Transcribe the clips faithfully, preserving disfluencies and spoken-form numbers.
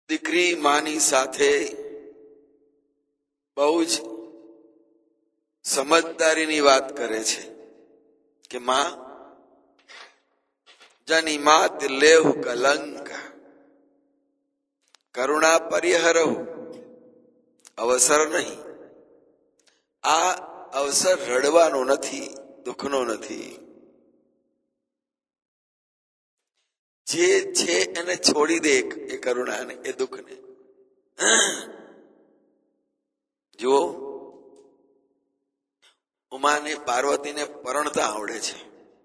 દીકરી માની સાથે બહુ જ સમજદારીની વાત કરે છે કે માં જની માત લેવ કલંક કરુણા પરિહરહુ અવસર નહીં. આ અવસર રડવાનો નથી, દુઃખનો નથી. જે છે એને છોડી દે એ કરુણાને, એ દુઃખને. જુઓ, ઉમાને પાર્વતીને પરણતા આવડે છે.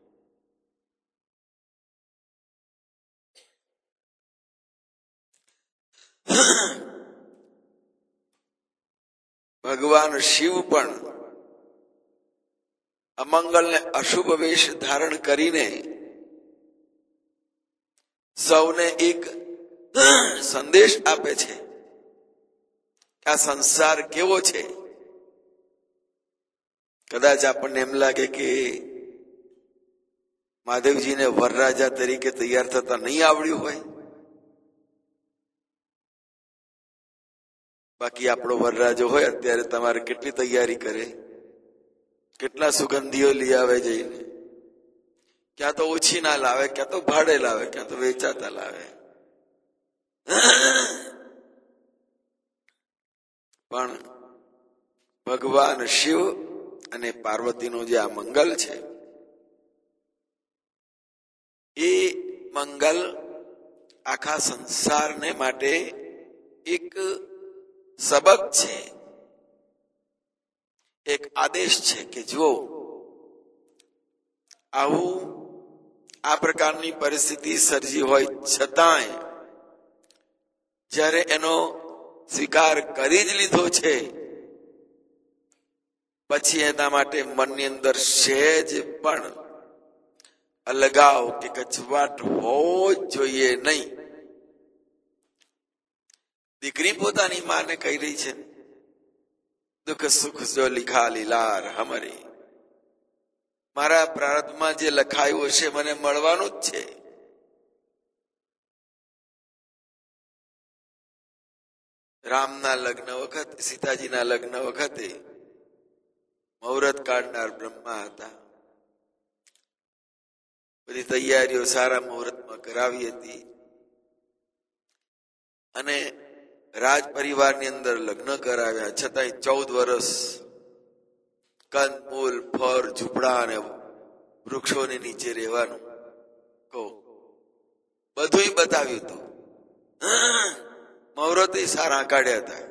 ભગવાન શિવ પણ અમંગલને અશુભ વેશ ધારણ કરીને સૌને એક સંદેશ આપે છે. આ સંસાર કેવો છે? કદાચ આપણને એમ લાગે કે મહાદેવજીને વરરાજા તરીકે તૈયાર થતા નહીં આવડ્યું હોય. બાકી આપણો વરરાજો હોય અત્યારે તમારે કેટલી તૈયારી કરે, કેટલા સુગંધીઓ લઈ આવે જઈને, ક્યાં તો ઓછી ના લાવે, ક્યાં તો ભાડે લાવે, ક્યાં તો વેચાતા લાવે. પણ ભગવાન શિવ અને પાર્વતીનું જે આ મંગલ છે, એ મંગલ આખા સંસારને માટે એક સબક છે, એક આદેશ છે કે જો આવું આ પ્રકારની પરિસ્થિતિ સર્જી હોય છતાંય જ્યારે એનો સ્વીકાર કરી જ લીધો છે, પછી એના માટે મનની અંદર સહેજ પણ અલગાવ કે કચવાટ હોવો જ જોઈએ નહીં. દીકરી પોતાની માને કહી રહી છે, દુઃખ સુખ જો લીખા લીલાર હમરી, મારા પ્રારબ્ધમાં જે લખાયું હશે મને મળવાનું જ છે. રામના લગ્ન વખતે, સીતાજીના લગ્ન વખતે મુહૂર્ત કાઢનાર બ્રહ્મા હતા. બધી તૈયારીઓ સારા મુહૂર્તમાં કરાવી હતી અને રાજ પરિવારની અંદર લગ્ન કરાવ્યા. છતાંય ચૌદ વર્ષ કંદ મૂલ ફળ ઝૂંપડા અને વૃક્ષોની નીચે રહેવાનું કહો બધું બતાવ્યું હતું. મુહૂર્ત સારા કાઢ્યા હતા.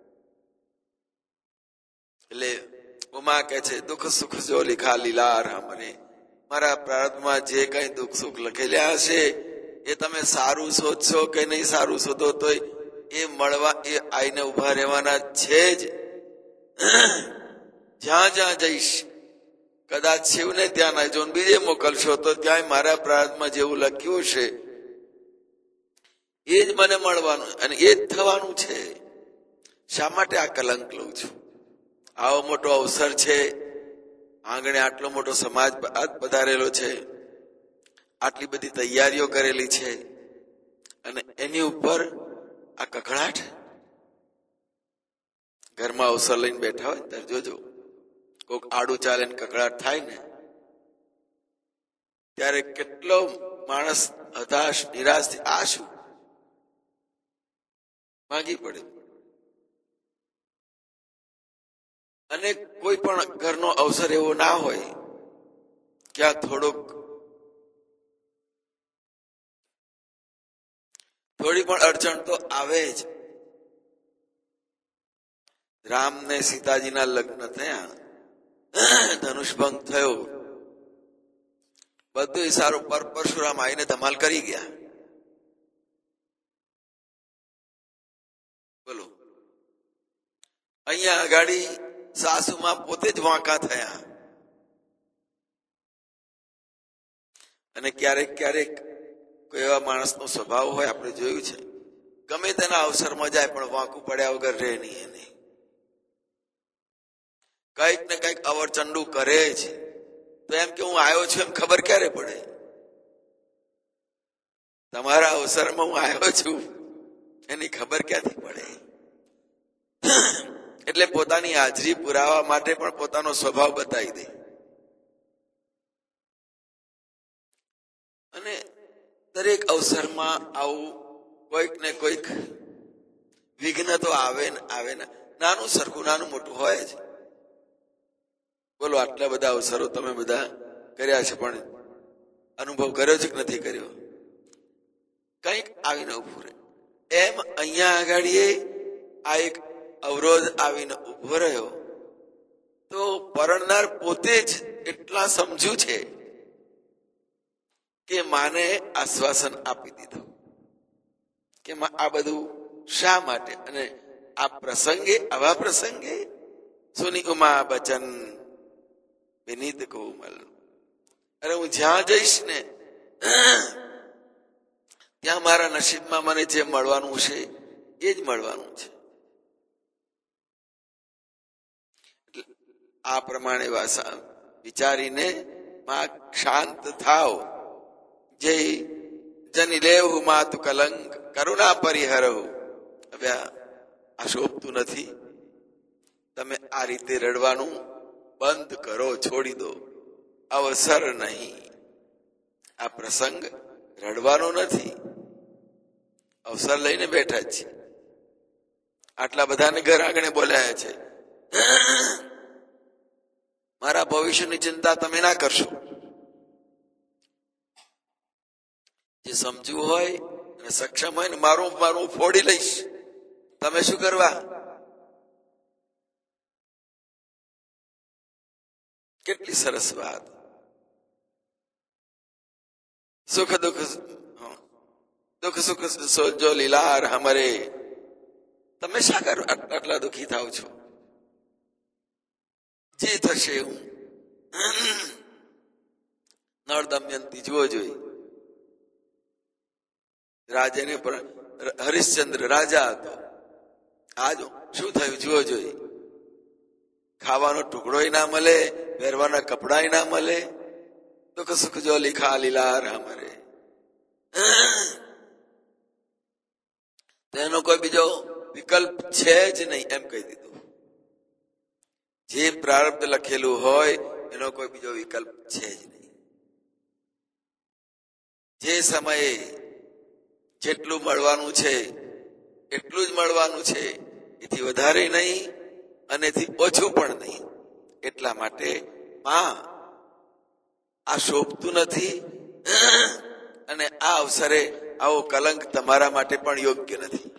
એટલે ઉમા કે છે, દુઃખ સુખ જો લીખા લીલાર હમરે, મારા પ્રારબ્ધમાં જે કઈ દુઃખ સુખ લખેલા હશે એ તમે સારું શોધશો કે નહીં સારું શોધો તો એ મળવા, એ આઈને ઉભા રહેવાના છે જ. જ્યાં જ્યાં જઈશ કદાચ શિવને ત્યાં ના જો બીજે મોકલશો તો ત્યાં મારા પ્રારબ્ધમાં જેવું લખ્યું છે એ જ મને મળવાનું અને એ જ થવાનું છે. શા માટે આ કલંક લઉં છું? આવો મોટો અવસર છે, આંગણે આટલો મોટો સમાજ પધારેલો છે, આટલી બધી તૈયારીઓ કરેલી છે અને એની ઉપર આ કકળાટ. ઘરમાં અવસર લઈને બેઠા હોય ત્યારે જોજો, કોઈક આડું ચાલે ને કકળાટ થાય ને ત્યારે કેટલો માણસ હતાશ નિરાશ થી આ શું ભાગી પડે. અને કોઈ પણ ઘરનો અવસર એવો ના હોય ક્યાં થોડોક થોડી પણ અડચણ તો આવે જ. રામ ને સીતાજીના લગ્ન થયા, ધનુષભંગ થયો, બધું સારું, પર પરશુરામ આવીને ધમાલ કરી ગયા. બોલો, અહીંયા આગાડી સાસુમાં પોતે જ વાંકા થયા. અને ક્યારેક ક્યારેક કોઈ એવા માણસનો સ્વભાવ હોય, આપણે જોયું છે, ગમે તેના અવસરમાં જાય પણ વાંકું પડ્યા વગર રહે નહીં. એને કઈક ને કઈક અવરચંડુ કરે છે. તો એમ કે હું આવ્યો છું એમ ખબર ક્યારે પડે? તમારા અવસરમાં હું આવ્યો છું એની ખબર ક્યાંથી પડે? એટલે પોતાની હાજરી પુરાવા માટે પણ પોતાનો સ્વભાવ બતાવી દે. અને દરેક અવસરમાં આવું કોઈક ને કોઈક વિઘ્ન તો આવે ને આવે ને, નાનું સરખું નાનું મોટું હોય જ. બોલો, આટલા બધા અવસરો તમે બધા કર્યા છે, પણ અનુભવ કર્યો છે કે નથી કર્યો? કંઈક આવીને ઉભું રહે. એમ અહીંયા આગળ આ એક અવરોધ આવીને ઉભો રહ્યો તો પરણનાર પોતે જ એટલા સમજુ છે કે માને આશ્વાસન આપી દીધું કે આ બધું શા માટે. અને આ પ્રસંગે, આવા પ્રસંગે સોની ઉમા બચન વિનીત કોમલ, અરે હું જ્યાં જઈશ ને ત્યાં મારા નસીબમાં મને જે મળવાનું છે એ જ મળવાનું છે. આ પ્રમાણે વાસા વિચારીને માં શાંત થાવ. જય જની લેવ માતુ કલંક કરુણા પરિહરવ. હવે આ શોભતું નથી. તમે આ રીતે રડવાનું બંધ કરો, છોડી દો. અવસર નહીં. આ પ્રસંગ રડવાનો નથી. અવસર લઈને બેઠા છે. આટલા બધાને ઘર આંગણે બોલાયા છે. મારા ભવિષ્યની ચિંતા તમે ના કરશો. જે સમજવું હોય અને સક્ષમ હોય ને મારું મારું ફોડી લઈશ. તમે શું કરવા? કેટલી સરસ વાત. સુખ દુઃખ દુઃખ સુખ સોજો લીલાર હમરે. તમે શા કરો આટલા દુઃખી થાવ છો? જે થશે હું. નળ દમયંતી જુઓ જોઈ. રાજાને પણ હરિશ્ચંદ્ર રાજા હતો. આજ શું થયું જુઓ જોઈ. ખાવાનો ટુકડો ના મળે, પહેરવાના કપડા ના મળે. દુઃખ સુખ જો લીખા લીલાર હમરે. તેનો કોઈ બીજો વિકલ્પ છે જ નહીં એમ કહી દીધું. જે પ્રારબ્ધ લખેલું હોય એનો કોઈ બીજો વિકલ્પ છે જ નહીં. જે સમયે જેટલું મળવાનું છે એટલું જ મળવાનું છે. એથી વધારે નહીં અને એથી ઓછું પણ નહીં. એટલા માટે માં આ શોભતું નથી અને આ અવસરે આવો કલંક તમારા માટે પણ યોગ્ય નથી.